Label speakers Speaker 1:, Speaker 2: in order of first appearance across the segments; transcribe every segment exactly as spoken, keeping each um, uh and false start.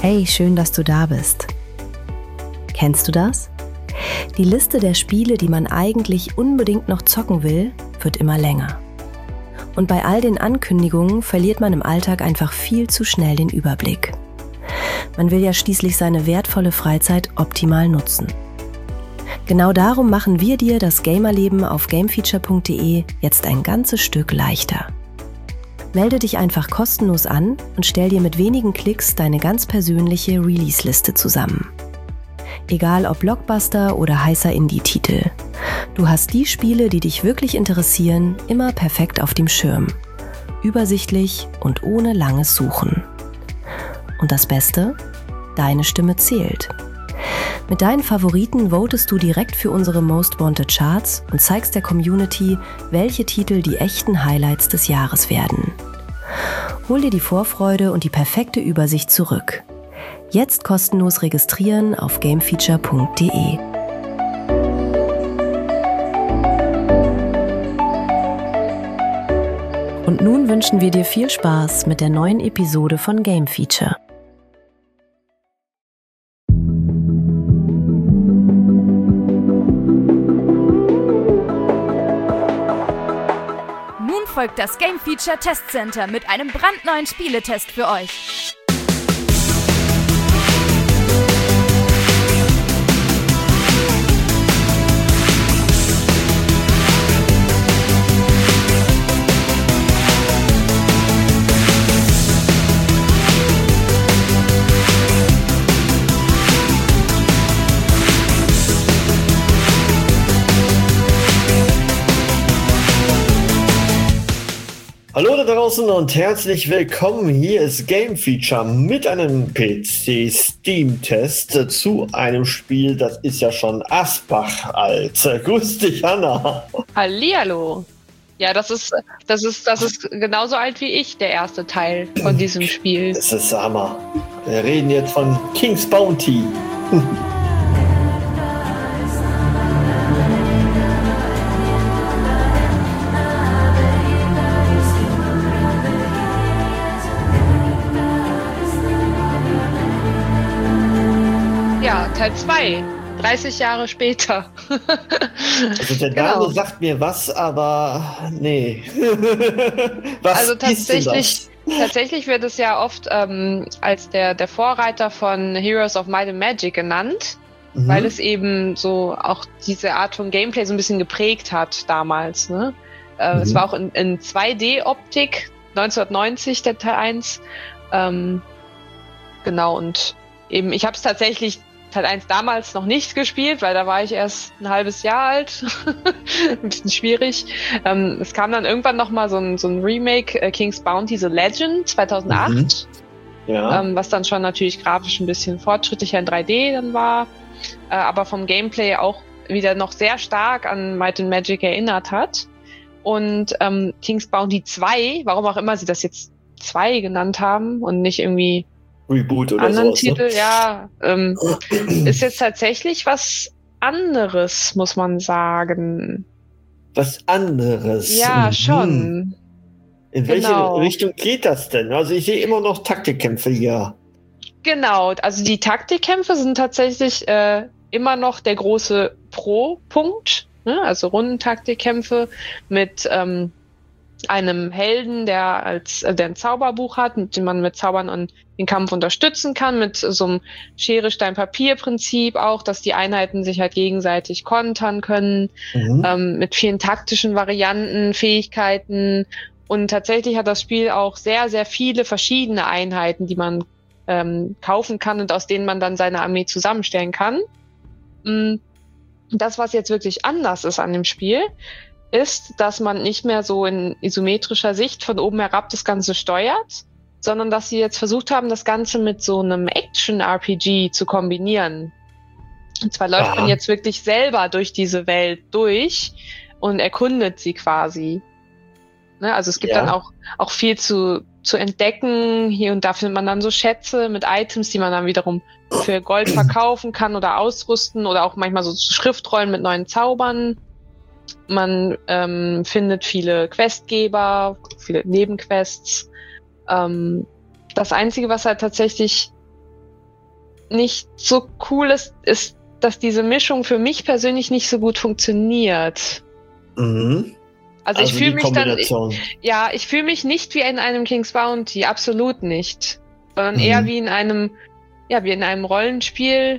Speaker 1: Hey, schön, dass du da bist. Kennst du das? Die Liste der Spiele, die man eigentlich unbedingt noch zocken will, wird immer länger. Und bei all den Ankündigungen verliert man im Alltag einfach viel zu schnell den Überblick. Man will ja schließlich seine wertvolle Freizeit optimal nutzen. Genau darum machen wir dir das Gamerleben auf gamefeature punkt de jetzt ein ganzes Stück leichter. Melde dich einfach kostenlos an und stell dir mit wenigen Klicks deine ganz persönliche Release-Liste zusammen. Egal ob Blockbuster oder heißer Indie-Titel. Du hast die Spiele, die dich wirklich interessieren, immer perfekt auf dem Schirm. Übersichtlich und ohne langes Suchen. Und das Beste? Deine Stimme zählt. Mit deinen Favoriten votest du direkt für unsere Most Wanted Charts und zeigst der Community, welche Titel die echten Highlights des Jahres werden. Hol dir die Vorfreude und die perfekte Übersicht zurück. Jetzt kostenlos registrieren auf gamefeature punkt de. Und nun wünschen wir dir viel Spaß mit der neuen Episode von Game Feature.
Speaker 2: Nun folgt das Game Feature Test Center mit einem brandneuen Spieletest für euch.
Speaker 3: Hallo da draußen und herzlich willkommen. Hier ist Game Feature mit einem P C Steam Test zu einem Spiel, das ist ja schon Asbach alt. Grüß dich, Hanna.
Speaker 4: Hallihallo. Ja, das ist, das ist, das ist genauso alt wie ich, der erste Teil von diesem Spiel.
Speaker 3: Das ist Hammer. Wir reden jetzt von King's Bounty.
Speaker 4: Ja, Teil zwei, dreißig Jahre später.
Speaker 3: Also der Name genau. sagt mir was, aber nee. Was
Speaker 4: also tatsächlich,
Speaker 3: ist denn das?
Speaker 4: tatsächlich wird es ja oft ähm, als der, der Vorreiter von Heroes of Might and Magic genannt, mhm. weil es eben so auch diese Art von Gameplay so ein bisschen geprägt hat damals. Ne? Äh, mhm. Es war auch in, in zwei D-Optik, neunzehnhundertneunzig der Teil eins. Ähm, genau, und eben, ich habe es tatsächlich Teil eins damals noch nicht gespielt, weil da war ich erst ein halbes Jahr alt. Ein bisschen schwierig. Ähm, es kam dann irgendwann nochmal so ein, so ein Remake, äh, King's Bounty The Legend zweitausendacht. Mhm. Ja. Ähm, was dann schon natürlich grafisch ein bisschen fortschrittlicher in drei D dann war. Äh, aber vom Gameplay auch wieder noch sehr stark an Might and Magic erinnert hat. Und ähm, King's Bounty zwei, warum auch immer sie das jetzt zwei genannt haben und nicht irgendwie
Speaker 3: Reboot oder
Speaker 4: anderen
Speaker 3: sowas,
Speaker 4: Titel,
Speaker 3: ne?
Speaker 4: ja, ähm, ist jetzt tatsächlich was anderes, muss man sagen.
Speaker 3: Was anderes?
Speaker 4: Ja,
Speaker 3: mhm.
Speaker 4: schon.
Speaker 3: In welche
Speaker 4: genau.
Speaker 3: Richtung geht das denn? Also ich sehe immer noch Taktikkämpfe hier.
Speaker 4: Genau, also die Taktikkämpfe sind tatsächlich äh, immer noch der große Pro-Punkt, ne? Also Rundentaktikkämpfe mit ähm, einem Helden, der als äh, der ein Zauberbuch hat, mit dem man mit Zaubern und den Kampf unterstützen kann, mit so einem Schere-Stein-Papier-Prinzip auch, dass die Einheiten sich halt gegenseitig kontern können, mhm. ähm, mit vielen taktischen Varianten, Fähigkeiten, und tatsächlich hat das Spiel auch sehr, sehr viele verschiedene Einheiten, die man ähm, kaufen kann und aus denen man dann seine Armee zusammenstellen kann. Das, was jetzt wirklich anders ist an dem Spiel, ist, dass man nicht mehr so in isometrischer Sicht von oben herab das Ganze steuert, sondern dass sie jetzt versucht haben, das Ganze mit so einem Action-R P G zu kombinieren. Und zwar läuft Aha. man jetzt wirklich selber durch diese Welt durch und erkundet sie quasi. Ne? Also es gibt ja. dann auch, auch viel zu, zu entdecken. Hier und da findet man dann so Schätze mit Items, die man dann wiederum für Gold verkaufen kann oder ausrüsten, oder auch manchmal so Schriftrollen mit neuen Zaubern. Man ähm, findet viele Questgeber, viele Nebenquests. Ähm, das Einzige, was halt tatsächlich nicht so cool ist, ist, dass diese Mischung für mich persönlich nicht so gut funktioniert.
Speaker 3: Mhm.
Speaker 4: Also,
Speaker 3: Also
Speaker 4: ich fühle
Speaker 3: die
Speaker 4: mich dann,
Speaker 3: Kombination.
Speaker 4: ja, ich fühle mich nicht wie in einem King's Bounty, absolut nicht. Sondern
Speaker 3: Mhm.
Speaker 4: eher wie in einem, ja, wie in einem Rollenspiel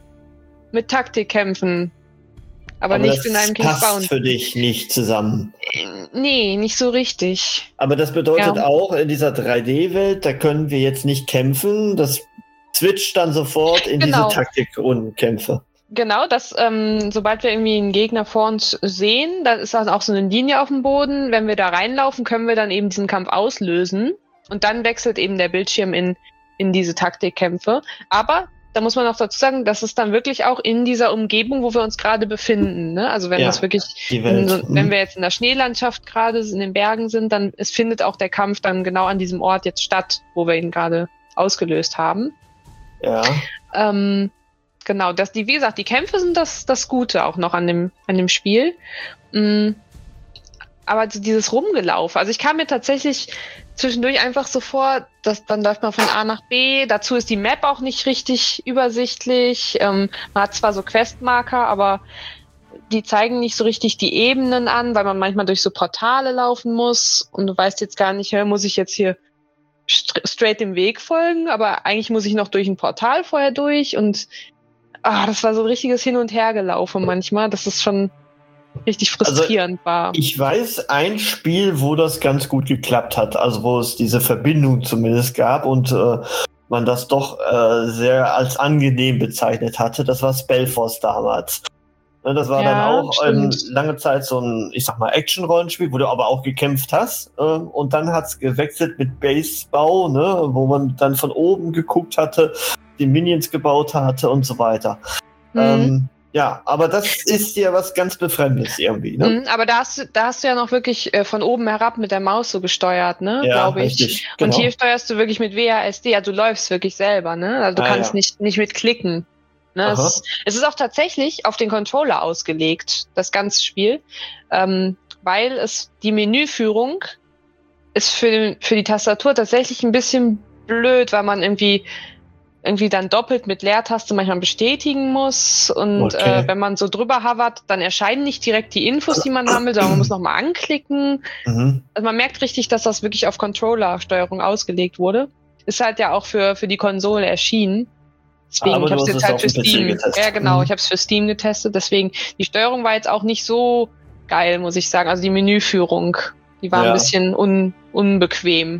Speaker 4: mit Taktikkämpfen. Aber,
Speaker 3: Aber
Speaker 4: nicht
Speaker 3: das
Speaker 4: in einem King's
Speaker 3: passt
Speaker 4: Bounty.
Speaker 3: für dich nicht zusammen.
Speaker 4: Nee, nicht so richtig.
Speaker 3: Aber das bedeutet
Speaker 4: Ja.
Speaker 3: auch, in dieser drei D-Welt, da können wir jetzt nicht kämpfen. Das switcht dann sofort in
Speaker 4: Genau.
Speaker 3: diese Taktik-Rundenkämpfe.
Speaker 4: Genau, dass ähm, sobald wir irgendwie einen Gegner vor uns sehen, dann ist dann auch so eine Linie auf dem Boden. Wenn wir da reinlaufen, können wir dann eben diesen Kampf auslösen. Und dann wechselt eben der Bildschirm in, in diese Taktikkämpfe. Aber da muss man auch dazu sagen, das ist dann wirklich auch in dieser Umgebung, wo wir uns gerade befinden. Ne? Also wenn
Speaker 3: Ja,
Speaker 4: das wirklich,
Speaker 3: die Welt.
Speaker 4: in so,
Speaker 3: Mhm.
Speaker 4: wenn wir jetzt in der Schneelandschaft gerade in den Bergen sind, dann es findet auch der Kampf dann genau an diesem Ort jetzt statt, wo wir ihn gerade ausgelöst haben.
Speaker 3: Ja.
Speaker 4: Ähm, genau, dass die, wie gesagt, die Kämpfe sind das, das Gute auch noch an dem, an dem Spiel. Mm, aber so dieses Rumgelaufen, also ich kam mir tatsächlich zwischendurch einfach so vor, dass dann läuft man von A nach B, dazu ist die Map auch nicht richtig übersichtlich. Ähm, man hat zwar so Questmarker, aber die zeigen nicht so richtig die Ebenen an, weil man manchmal durch so Portale laufen muss und du weißt jetzt gar nicht, hä, muss ich jetzt hier st- straight dem Weg folgen, aber eigentlich muss ich noch durch ein Portal vorher durch und ah, das war so ein richtiges Hin- und Hergelaufen manchmal, dass es schon richtig frustrierend
Speaker 3: also,
Speaker 4: war.
Speaker 3: Ich weiß ein Spiel, wo das ganz gut geklappt hat, also wo es diese Verbindung zumindest gab und äh, man das doch äh, sehr als angenehm bezeichnet hatte. Das war Spellforce damals. Ne, das war
Speaker 4: Ja,
Speaker 3: dann auch ähm,
Speaker 4: stimmt.
Speaker 3: lange Zeit so ein, ich sag mal, Action-Rollenspiel, wo du aber auch gekämpft hast. Äh, und dann hat's gewechselt mit Basebau, ne, wo man dann von oben geguckt hatte, die Minions gebaut hatte und so weiter.
Speaker 4: Mhm.
Speaker 3: Ähm, ja, aber das ist ja was ganz Befremdes irgendwie, ne?
Speaker 4: Mhm, aber da hast, du- da hast du ja noch wirklich äh, von oben herab mit der Maus so gesteuert, ne,
Speaker 3: Ja,
Speaker 4: glaube ich.
Speaker 3: richtig,
Speaker 4: Und
Speaker 3: genau.
Speaker 4: hier steuerst du wirklich mit W A S D, ja, du läufst wirklich selber, ne? Also du
Speaker 3: Ah,
Speaker 4: kannst
Speaker 3: ja.
Speaker 4: nicht, nicht mit klicken. Ne?
Speaker 3: Aha.
Speaker 4: Es, es ist auch tatsächlich auf den Controller ausgelegt, das ganze Spiel, ähm, weil es die Menüführung ist für, den, für die Tastatur tatsächlich ein bisschen blöd, weil man irgendwie irgendwie dann doppelt mit Leertaste manchmal bestätigen muss und
Speaker 3: Okay.
Speaker 4: äh, wenn man so drüber hovert, dann erscheinen nicht direkt die Infos, die man haben will, sondern man muss nochmal anklicken.
Speaker 3: Mhm.
Speaker 4: Also man merkt richtig, dass das wirklich auf Controller-Steuerung ausgelegt wurde. Ist halt ja auch für, für die Konsole erschienen. Deswegen,
Speaker 3: Aber
Speaker 4: ich
Speaker 3: du
Speaker 4: hab's
Speaker 3: hast
Speaker 4: jetzt
Speaker 3: es
Speaker 4: halt
Speaker 3: auf
Speaker 4: für
Speaker 3: dem P C
Speaker 4: Steam.
Speaker 3: getestet.
Speaker 4: Ja, genau,
Speaker 3: Mhm.
Speaker 4: ich habe es für Steam getestet, deswegen, die Steuerung war jetzt auch nicht so geil, muss ich sagen. Also die Menüführung, die war
Speaker 3: Ja.
Speaker 4: ein bisschen un, unbequem.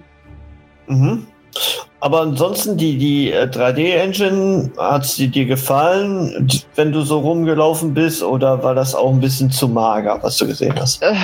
Speaker 3: Mhm. Aber ansonsten, die, die äh, drei D-Engine, hat sie dir gefallen, wenn du so rumgelaufen bist, oder war das auch ein bisschen zu mager, was du gesehen hast?
Speaker 4: Äh,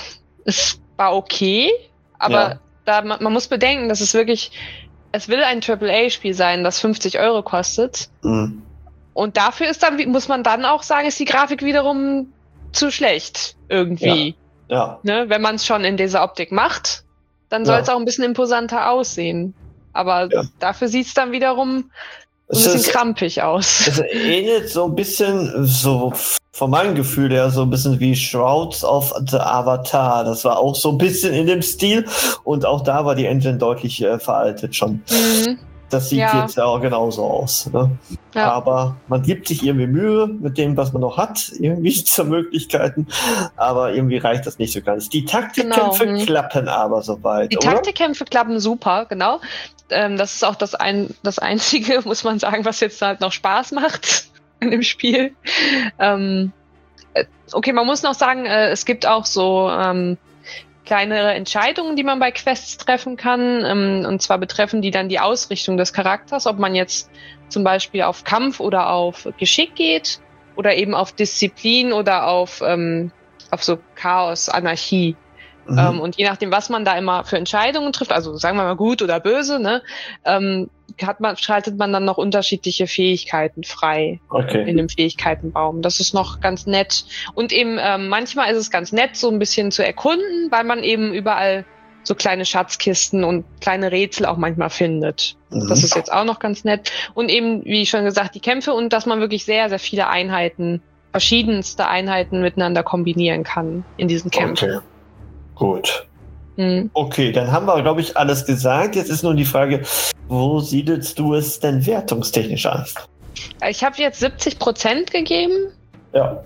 Speaker 4: es war okay, aber
Speaker 3: Ja.
Speaker 4: da, man, man muss bedenken, dass es wirklich, es will ein Triple A-Spiel sein, das fünfzig Euro kostet.
Speaker 3: Mhm.
Speaker 4: Und dafür ist dann, muss man dann auch sagen, ist die Grafik wiederum zu schlecht irgendwie.
Speaker 3: Ja.
Speaker 4: Ne? Wenn man es schon in dieser Optik macht, dann soll es
Speaker 3: Ja.
Speaker 4: auch ein bisschen imposanter aussehen. Aber
Speaker 3: Ja.
Speaker 4: dafür sieht es dann wiederum so ein
Speaker 3: Es
Speaker 4: bisschen
Speaker 3: ist-
Speaker 4: krampig aus.
Speaker 3: Es ähnelt so ein bisschen, so von meinem Gefühl her, so ein bisschen wie Shrouds of the Avatar. Das war auch so ein bisschen in dem Stil und auch da war die Engine deutlich äh, veraltet schon.
Speaker 4: Mhm.
Speaker 3: Das sieht
Speaker 4: Ja.
Speaker 3: jetzt ja auch genauso aus. Ne?
Speaker 4: Ja.
Speaker 3: Aber man gibt sich irgendwie Mühe mit dem, was man noch hat, irgendwie zur Möglichkeiten. Aber irgendwie reicht das nicht so ganz. Die Taktikkämpfe
Speaker 4: Genau, hm.
Speaker 3: klappen aber soweit,
Speaker 4: Die
Speaker 3: oder?
Speaker 4: Taktikkämpfe klappen super, genau. Ähm, das ist auch das, ein, das Einzige, muss man sagen, was jetzt halt noch Spaß macht in dem Spiel. Ähm, äh, okay, man muss noch sagen, äh, es gibt auch so ähm, kleinere Entscheidungen, die man bei Quests treffen kann. Ähm, und zwar betreffen die dann die Ausrichtung des Charakters, ob man jetzt zum Beispiel auf Kampf oder auf Geschick geht oder eben auf Disziplin oder auf, ähm, auf so Chaos, Anarchie.
Speaker 3: Mhm.
Speaker 4: Ähm, und je nachdem, was man da immer für Entscheidungen trifft, also sagen wir mal gut oder böse, ne, ähm, hat man, schaltet man dann noch unterschiedliche Fähigkeiten frei
Speaker 3: Okay.
Speaker 4: in dem Fähigkeitenbaum. Das ist noch ganz nett. Und eben ähm, manchmal ist es ganz nett, so ein bisschen zu erkunden, weil man eben überall so kleine Schatzkisten und kleine Rätsel auch manchmal findet.
Speaker 3: Mhm.
Speaker 4: Das ist jetzt auch noch ganz nett. Und eben, wie schon gesagt, die Kämpfe und dass man wirklich sehr, sehr viele Einheiten, verschiedenste Einheiten miteinander kombinieren kann in diesen Kämpfen.
Speaker 3: Okay. Gut.
Speaker 4: Mhm.
Speaker 3: Okay, dann haben wir, glaube ich, alles gesagt. Jetzt ist nur die Frage, Wo siedelst du es denn wertungstechnisch ein?
Speaker 4: Ich habe jetzt siebzig Prozent gegeben.
Speaker 3: Ja.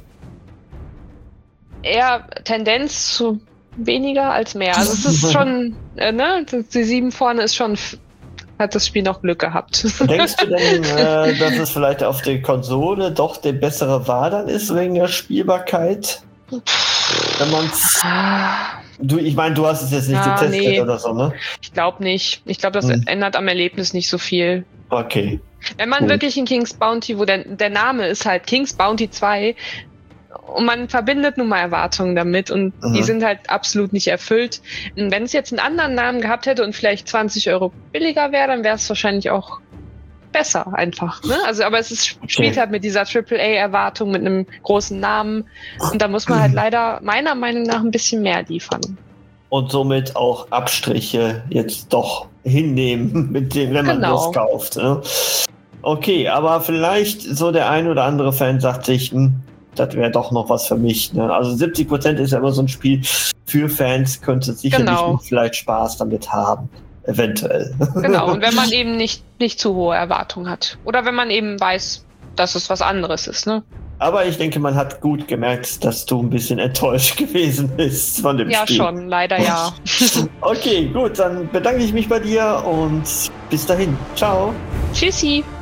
Speaker 4: Eher Tendenz zu weniger als mehr. Also es ist schon, äh, ne, die sieben vorne ist schon, hat das Spiel noch Glück gehabt.
Speaker 3: Denkst du denn, äh, dass es vielleicht auf der Konsole doch die bessere Wahl dann ist, wegen der Spielbarkeit? Wenn man's... Du, ich meine, du hast es jetzt nicht
Speaker 4: ja,
Speaker 3: getestet
Speaker 4: nee.
Speaker 3: oder so, ne?
Speaker 4: Ich glaube nicht. Ich glaube, das hm. ändert am Erlebnis nicht so viel.
Speaker 3: Okay.
Speaker 4: Wenn man Gut. wirklich in King's Bounty, wo der, der Name ist halt King's Bounty zwei und man verbindet nun mal Erwartungen damit und mhm. die sind halt absolut nicht erfüllt. Und wenn es jetzt einen anderen Namen gehabt hätte und vielleicht zwanzig Euro billiger wäre, dann wäre es wahrscheinlich auch besser einfach. Ne? Also, aber es ist, spielt halt mit dieser Triple A-Erwartung, mit einem großen Namen und da muss man halt leider meiner Meinung nach ein bisschen mehr liefern.
Speaker 3: Und somit auch Abstriche jetzt doch hinnehmen, mit denen, wenn man
Speaker 4: genau.
Speaker 3: das kauft. Ne? Okay, aber vielleicht so der ein oder andere Fan sagt sich, hm, das wäre doch noch was für mich. Ne? Also siebzig Prozent ist ja immer so ein Spiel für Fans, könnte sicherlich
Speaker 4: genau.
Speaker 3: vielleicht Spaß damit haben. Eventuell.
Speaker 4: Genau, und wenn man eben nicht, nicht zu hohe Erwartungen hat. Oder wenn man eben weiß, dass es was anderes ist. Ne?
Speaker 3: Aber ich denke, man hat gut gemerkt, dass du ein bisschen enttäuscht gewesen bist von dem
Speaker 4: ja,
Speaker 3: Spiel.
Speaker 4: Ja, schon, leider ja.
Speaker 3: Okay, gut, dann bedanke ich mich bei dir und bis dahin. Ciao.
Speaker 4: Tschüssi.